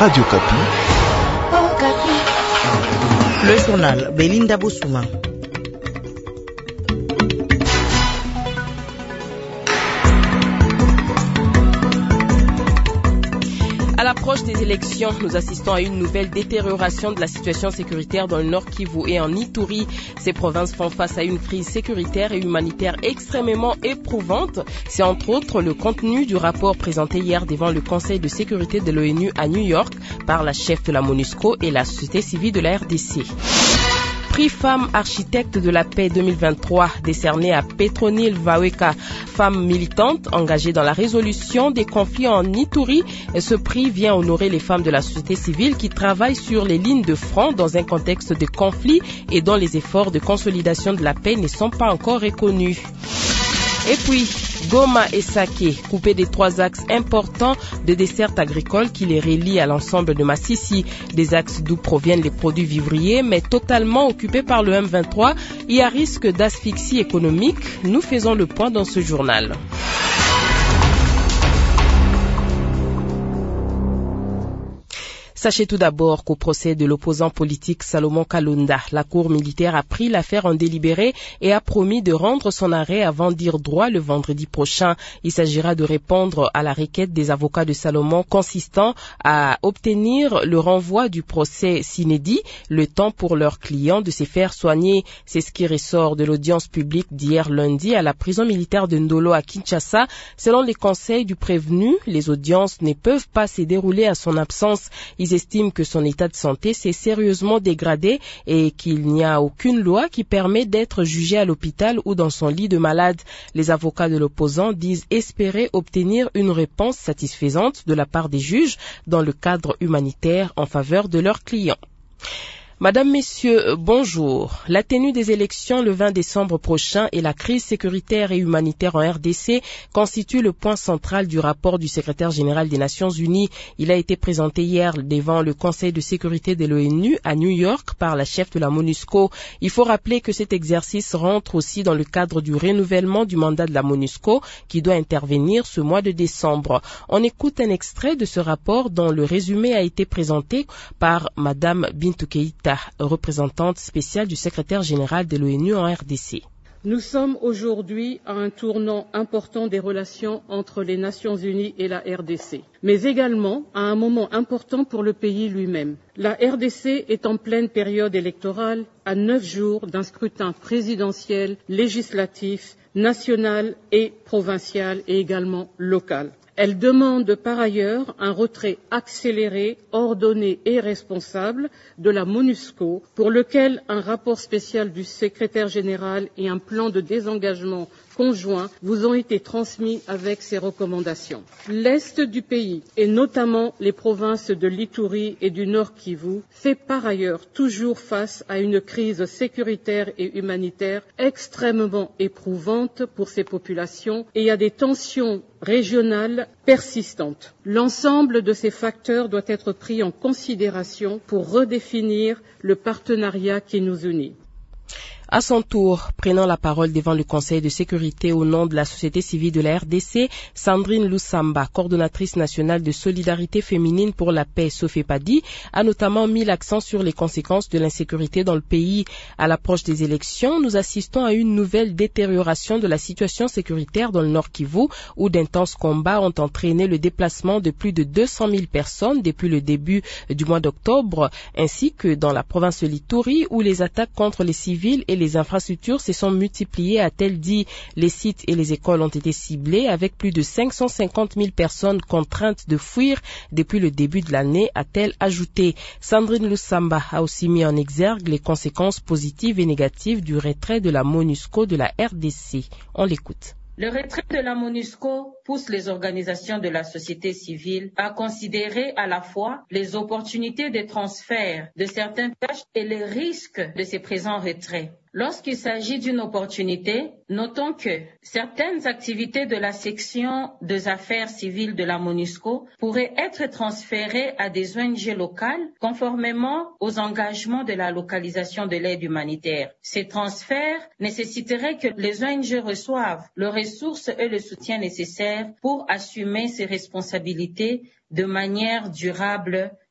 Radio Kapi. Le journal Belinda Bossouma. À l'approche des élections, nous assistons à une nouvelle détérioration de la situation sécuritaire dans le Nord Kivu et en Ituri. Ces provinces font face à une crise sécuritaire et humanitaire extrêmement éprouvante. C'est entre autres le contenu du rapport présenté hier devant le Conseil de sécurité de l'ONU à New York par la chef de la MONUSCO et la société civile de la RDC. Prix Femme Architecte de la Paix 2023 décerné à Petronile Vaweka, femme militante engagée dans la résolution des conflits en Ituri. Ce prix vient honorer les femmes de la société civile qui travaillent sur les lignes de front dans un contexte de conflit et dont les efforts de consolidation de la paix ne sont pas encore reconnus. Et puis, Goma et Saké, coupés des 3 axes importants de desserte agricole qui les relient à l'ensemble de Massissi, des axes d'où proviennent les produits vivriers, mais totalement occupés par le M23, il y a risque d'asphyxie économique. Nous faisons le point dans ce journal. Sachez tout d'abord qu'au procès de l'opposant politique Salomon Kalonda, la Cour militaire a pris l'affaire en délibéré et a promis de rendre son arrêt avant dire droit le vendredi prochain. Il s'agira de répondre à la requête des avocats de Salomon consistant à obtenir le renvoi du procès s'inédit, le temps pour leurs clients de se faire soigner. C'est ce qui ressort de l'audience publique d'hier lundi à la prison militaire de Ndolo à Kinshasa. Selon les conseils du prévenu, les audiences ne peuvent pas se dérouler à son absence. Ils estiment que son état de santé s'est sérieusement dégradé et qu'il n'y a aucune loi qui permet d'être jugé à l'hôpital ou dans son lit de malade. Les avocats de l'opposant disent espérer obtenir une réponse satisfaisante de la part des juges dans le cadre humanitaire en faveur de leurs clients. Madame, Messieurs, bonjour. La tenue des élections le 20 décembre prochain et la crise sécuritaire et humanitaire en RDC constituent le point central du rapport du secrétaire général des Nations Unies. Il a été présenté hier devant le Conseil de sécurité de l'ONU à New York par la chef de la MONUSCO. Il faut rappeler que cet exercice rentre aussi dans le cadre du renouvellement du mandat de la MONUSCO qui doit intervenir ce mois de décembre. On écoute un extrait de ce rapport dont le résumé a été présenté par Madame Bintou Keïta, représentante spéciale du secrétaire général de l'ONU en RDC. Nous sommes aujourd'hui à un tournant important des relations entre les Nations Unies et la RDC, mais également à un moment important pour le pays lui-même. La RDC est en pleine période électorale, à 9 jours d'un scrutin présidentiel, législatif, national et provincial et également local. Elle demande par ailleurs un retrait accéléré, ordonné et responsable de la MONUSCO, pour lequel un rapport spécial du secrétaire général et un plan de désengagement conjoint vous ont été transmis avec ces recommandations. L'Est du pays, et notamment les provinces de l'Ituri et du Nord Kivu, fait par ailleurs toujours face à une crise sécuritaire et humanitaire extrêmement éprouvante pour ces populations et à des tensions régionales persistantes. L'ensemble de ces facteurs doit être pris en considération pour redéfinir le partenariat qui nous unit. À son tour, prenant la parole devant le Conseil de sécurité au nom de la société civile de la RDC, Sandrine Lusamba, coordonnatrice nationale de solidarité féminine pour la paix Sofepadi, a notamment mis l'accent sur les conséquences de l'insécurité dans le pays. À l'approche des élections, nous assistons à une nouvelle détérioration de la situation sécuritaire dans le Nord Kivu, où d'intenses combats ont entraîné le déplacement de plus de 200 000 personnes depuis le début du mois d'octobre, ainsi que dans la province de l'Ituri, où les attaques contre les civils et les infrastructures se sont multipliées, a-t-elle dit. Les sites et les écoles ont été ciblés avec plus de 550 000 personnes contraintes de fuir depuis le début de l'année, a-t-elle ajouté. Sandrine Lusamba a aussi mis en exergue les conséquences positives et négatives du retrait de la MONUSCO de la RDC. On l'écoute. Le retrait de la MONUSCO pousse les organisations de la société civile à considérer à la fois les opportunités de transfert de certaines tâches et les risques de ces présents retraits. Lorsqu'il s'agit d'une opportunité, notons que certaines activités de la section des affaires civiles de la MONUSCO pourraient être transférées à des ONG locales conformément aux engagements de la localisation de l'aide humanitaire. Ces transferts nécessiteraient que les ONG reçoivent les ressources et le soutien nécessaires pour assumer ces responsabilités de manière durable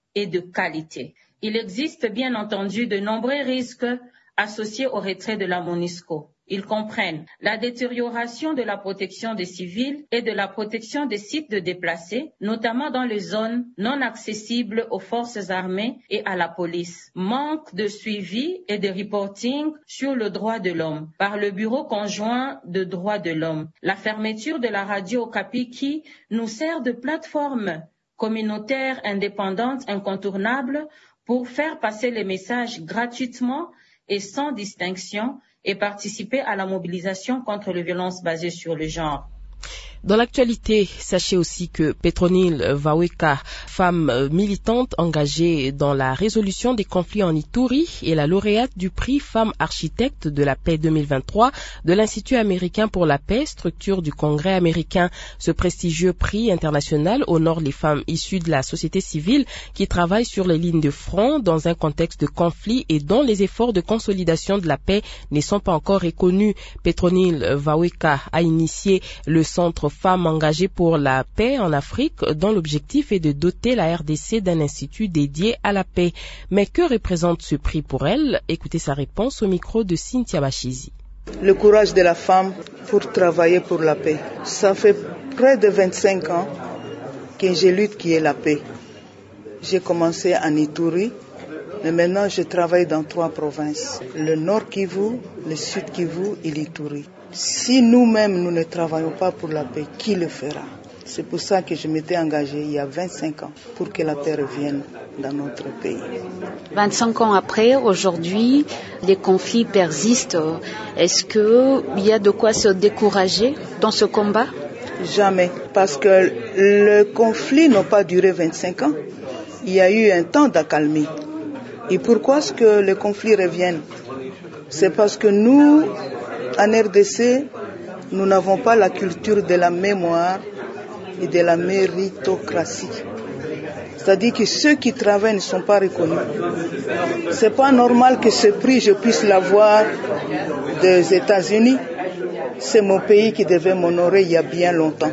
et de qualité. Il existe bien entendu de nombreux risques associés au retrait de la MONUSCO. Ils comprennent la détérioration de la protection des civils et de la protection des sites de déplacés, notamment dans les zones non accessibles aux forces armées et à la police. Manque de suivi et de reporting sur le droit de l'homme par le Bureau conjoint de droits de l'homme. La fermeture de la radio Okapi qui nous sert de plateforme communautaire indépendante incontournable pour faire passer les messages gratuitement et sans distinction et participer à la mobilisation contre les violences basées sur le genre. Dans l'actualité, sachez aussi que Petronile Vaweka, femme militante engagée dans la résolution des conflits en Ituri, est la lauréate du prix Femme Architecte de la Paix 2023 de l'Institut américain pour la paix, structure du Congrès américain. Ce prestigieux prix international honore les femmes issues de la société civile qui travaillent sur les lignes de front dans un contexte de conflit et dont les efforts de consolidation de la paix ne sont pas encore reconnus. Petronile Vaweka a initié le Centre Femmes engagées pour la paix en Afrique, dont l'objectif est de doter la RDC d'un institut dédié à la paix. Mais que représente ce prix pour elle? Écoutez sa réponse au micro de Cynthia Bachizi. Le courage de la femme pour travailler pour la paix. Ça fait près de 25 ans que je lutte qui est la paix. J'ai commencé en Ituri, mais maintenant je travaille dans 3 provinces. Le Nord Kivu, le Sud Kivu et l'Ituri. Si nous-mêmes, nous ne travaillons pas pour la paix, qui le fera? C'est pour ça que je m'étais engagée il y a 25 ans pour que la paix revienne dans notre pays. 25 ans après, aujourd'hui, les conflits persistent. Est-ce qu'il y a de quoi se décourager dans ce combat? Jamais, parce que le conflit n'a pas duré 25 ans. Il y a eu un temps d'accalmie. Et pourquoi est-ce que les conflits reviennent? C'est parce que nous, en RDC, nous n'avons pas la culture de la mémoire et de la méritocratie. C'est-à-dire que ceux qui travaillent ne sont pas reconnus. C'est pas normal que ce prix, je puisse l'avoir des États-Unis. C'est mon pays qui devait m'honorer il y a bien longtemps.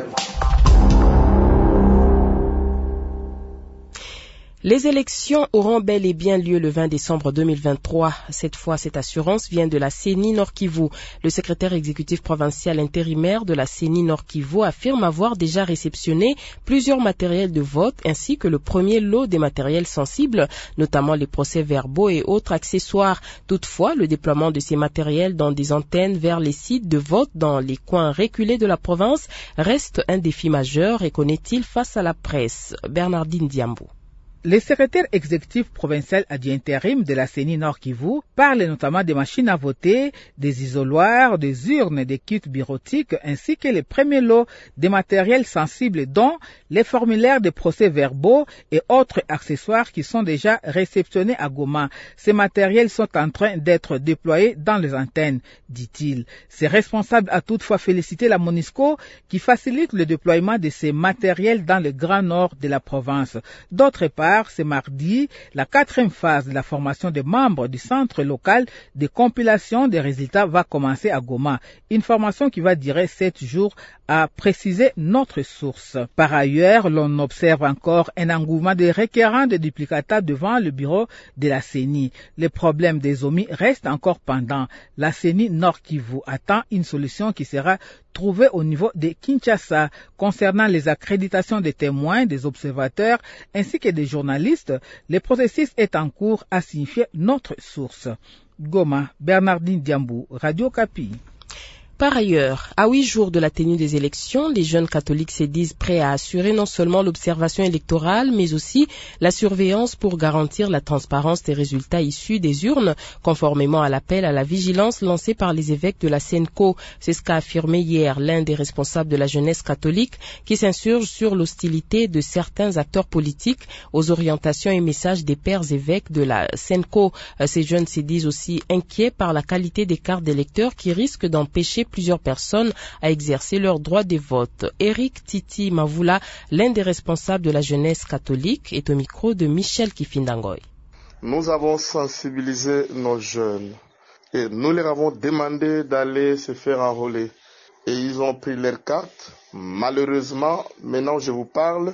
Les élections auront bel et bien lieu le 20 décembre 2023. Cette fois, cette assurance vient de la CENI Nord Kivu. Le secrétaire exécutif provincial intérimaire de la CENI Nord Kivu affirme avoir déjà réceptionné plusieurs matériels de vote ainsi que le premier lot des matériels sensibles, notamment les procès-verbaux et autres accessoires. Toutefois, le déploiement de ces matériels dans des antennes vers les sites de vote dans les coins reculés de la province reste un défi majeur, reconnaît-il face à la presse. Bernardine Diambo. Le secrétaire exécutif provincial adjoint intérim de la CENI Nord Kivu parle notamment des machines à voter, des isoloirs, des urnes, des kits bureautiques ainsi que les premiers lots de matériel sensible dont les formulaires de procès-verbaux et autres accessoires qui sont déjà réceptionnés à Goma. Ces matériels sont en train d'être déployés dans les antennes, dit-il. Ces responsables a toutefois félicité la MONUSCO qui facilite le déploiement de ces matériels dans le grand nord de la province. D'autre part, ce mardi, la 4e phase de la formation des membres du centre local de compilation des résultats va commencer à Goma. Une formation qui va durer 7 jours, a précisé notre source. Par ailleurs, l'on observe encore un engouement de requérants de duplicata devant le bureau de la CENI. Le problème des omis reste encore pendant. La CENI Nord Kivu attend une solution qui sera trouvée au niveau de Kinshasa concernant les accréditations des témoins, des observateurs ainsi que des journalistes. Le processus est en cours, a signifié notre source. Goma, Bernardine Diambou, Radio Okapi. Par ailleurs, à 8 jours de la tenue des élections, les jeunes catholiques se disent prêts à assurer non seulement l'observation électorale, mais aussi la surveillance pour garantir la transparence des résultats issus des urnes, conformément à l'appel à la vigilance lancé par les évêques de la SENCO. C'est ce qu'a affirmé hier l'un des responsables de la jeunesse catholique qui s'insurge sur l'hostilité de certains acteurs politiques aux orientations et messages des pères évêques de la SENCO. Ces jeunes se disent aussi inquiets par la qualité des cartes d'électeurs qui risquent d'empêcher plusieurs personnes à exercer leur droit de vote. Eric Titi Mavula, l'un des responsables de la jeunesse catholique, est au micro de Michel Kifindangoy. Nous avons sensibilisé nos jeunes et nous leur avons demandé d'aller se faire enrôler. Et ils ont pris leurs cartes. Malheureusement, maintenant je vous parle,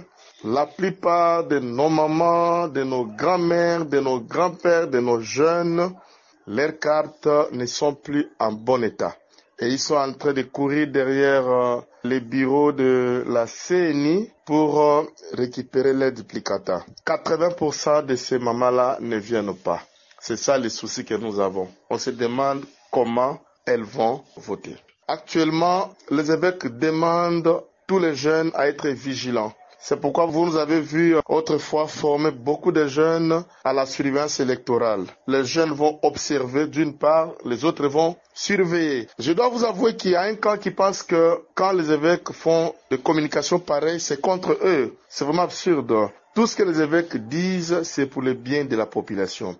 La plupart de nos mamans, de nos grands-mères, de nos grands-pères, de nos jeunes, leurs cartes ne sont plus en bon état. Et ils sont en train de courir derrière les bureaux de la CNI pour récupérer les duplicata. 80% de ces mamans-là ne viennent pas. C'est ça le souci que nous avons. On se demande comment elles vont voter. Actuellement, les évêques demandent tous les jeunes à être vigilants. C'est pourquoi vous nous avez vu autrefois former beaucoup de jeunes à la surveillance électorale. Les jeunes vont observer d'une part, les autres vont surveiller. Je dois vous avouer qu'il y a un camp qui pense que quand les évêques font des communications pareilles, c'est contre eux. C'est vraiment absurde. Tout ce que les évêques disent, c'est pour le bien de la population.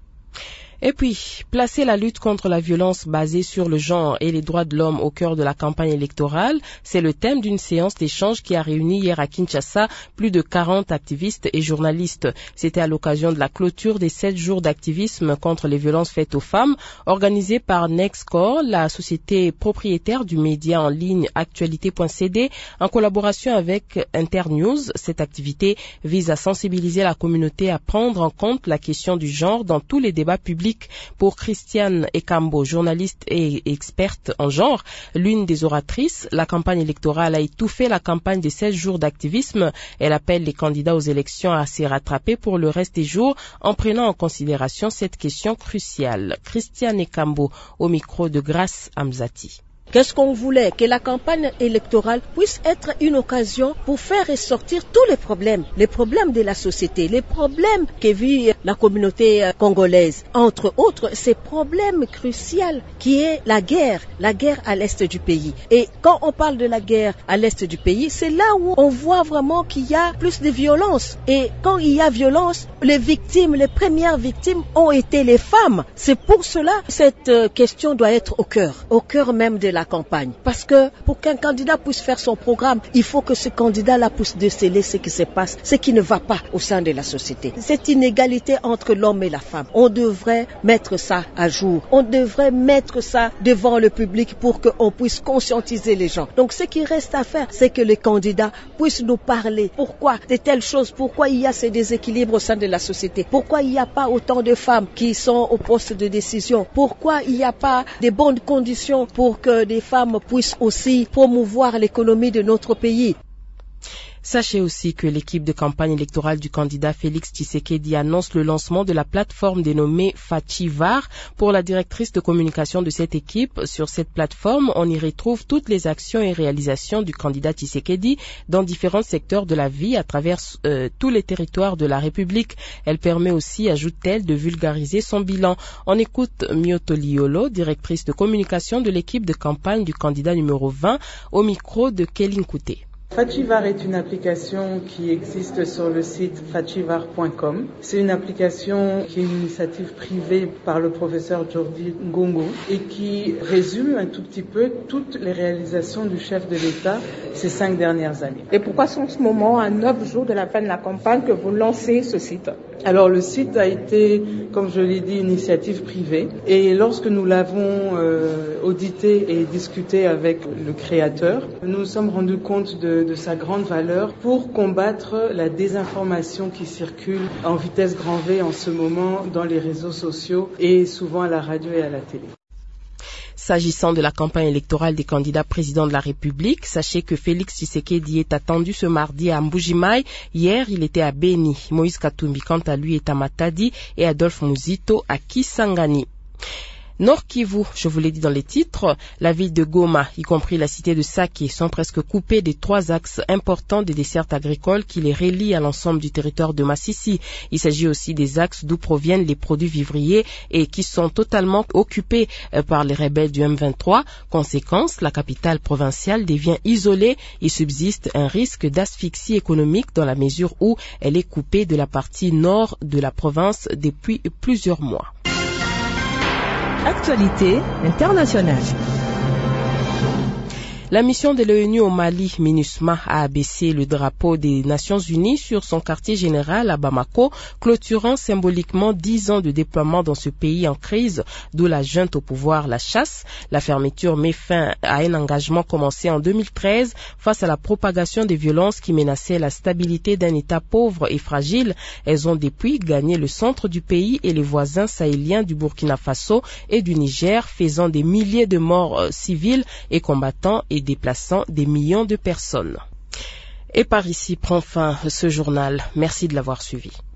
Et puis, placer la lutte contre la violence basée sur le genre et les droits de l'homme au cœur de la campagne électorale, c'est le thème d'une séance d'échange qui a réuni hier à Kinshasa plus de 40 activistes et journalistes. C'était à l'occasion de la clôture des 7 jours d'activisme contre les violences faites aux femmes, organisée par Nexcore, la société propriétaire du média en ligne Actualité.cd, en collaboration avec Internews. Cette activité vise à sensibiliser la communauté à prendre en compte la question du genre dans tous les débats publics. Pour Christiane Ekambo, journaliste et experte en genre, l'une des oratrices, la campagne électorale a étouffé la campagne des 16 jours d'activisme. Elle appelle les candidats aux élections à s'y rattraper pour le reste des jours en prenant en considération cette question cruciale. Christiane Ekambo au micro de Grace Amzati. Qu'est-ce qu'on voulait? Que la campagne électorale puisse être une occasion pour faire ressortir tous les problèmes de la société, les problèmes que vit la communauté congolaise. Entre autres, ces problèmes cruciaux qui est la guerre à l'est du pays. Et quand on parle de la guerre à l'est du pays, c'est là où on voit vraiment qu'il y a plus de violence. Et quand il y a violence, les premières victimes ont été les femmes. C'est pour cela que cette question doit être au cœur même de la campagne. Parce que pour qu'un candidat puisse faire son programme, il faut que ce candidat-là puisse déceler ce qui se passe, ce qui ne va pas au sein de la société. Cette inégalité entre l'homme et la femme, on devrait mettre ça à jour. On devrait mettre ça devant le public pour qu'on puisse conscientiser les gens. Donc ce qui reste à faire, c'est que les candidats puissent nous parler. Pourquoi de telles choses? Pourquoi il y a ces déséquilibres au sein de la société? Pourquoi il n'y a pas autant de femmes qui sont au poste de décision? Pourquoi il n'y a pas de bonnes conditions pour que des femmes puissent aussi promouvoir l'économie de notre pays? Sachez aussi que l'équipe de campagne électorale du candidat Félix Tshisekedi annonce le lancement de la plateforme dénommée Fachivar. Pour la directrice de communication de cette équipe, sur cette plateforme, on y retrouve toutes les actions et réalisations du candidat Tshisekedi dans différents secteurs de la vie à travers tous les territoires de la République. Elle permet aussi, ajoute-t-elle, de vulgariser son bilan. On écoute Myoto Liolo, directrice de communication de l'équipe de campagne du candidat numéro 20, au micro de Kelly Nkouté. Fachivar est une application qui existe sur le site fachivar.com. C'est une application qui est une initiative privée par le professeur Jordi Ngongo et qui résume un tout petit peu toutes les réalisations du chef de l'État ces 5 dernières années. Et pourquoi c'est en ce moment, à 9 jours de la fin de la campagne, que vous lancez ce site? Alors le site a été, comme je l'ai dit, une initiative privée et lorsque nous l'avons audité et discuté avec le créateur, nous nous sommes rendus compte de sa grande valeur pour combattre la désinformation qui circule en vitesse grand V en ce moment dans les réseaux sociaux et souvent à la radio et à la télé. S'agissant de la campagne électorale des candidats présidents de la République, sachez que Félix Tshisekedi est attendu ce mardi à Mbuji-Mayi. Hier, il était à Beni. Moïse Katumbi, quant à lui, est à Matadi et Adolphe Muzito à Kisangani. Nord Kivu, je vous l'ai dit dans les titres, la ville de Goma, y compris la cité de Sake, sont presque coupées des 3 axes importants des dessertes agricoles qui les relient à l'ensemble du territoire de Massissi. Il s'agit aussi des axes d'où proviennent les produits vivriers et qui sont totalement occupés par les rebelles du M23. Conséquence, la capitale provinciale devient isolée. Il subsiste un risque d'asphyxie économique dans la mesure où elle est coupée de la partie nord de la province depuis plusieurs mois. Actualité internationale. La mission de l'ONU au Mali, MINUSMA, a abaissé le drapeau des Nations Unies sur son quartier général à Bamako, clôturant symboliquement 10 ans de déploiement dans ce pays en crise, d'où la junte au pouvoir la chasse. La fermeture met fin à un engagement commencé en 2013 face à la propagation des violences qui menaçaient la stabilité d'un État pauvre et fragile. Elles ont depuis gagné le centre du pays et les voisins sahéliens du Burkina Faso et du Niger, faisant des milliers de morts civils et combattants et déplaçant des millions de personnes. Et par ici prend fin ce journal. Merci de l'avoir suivi.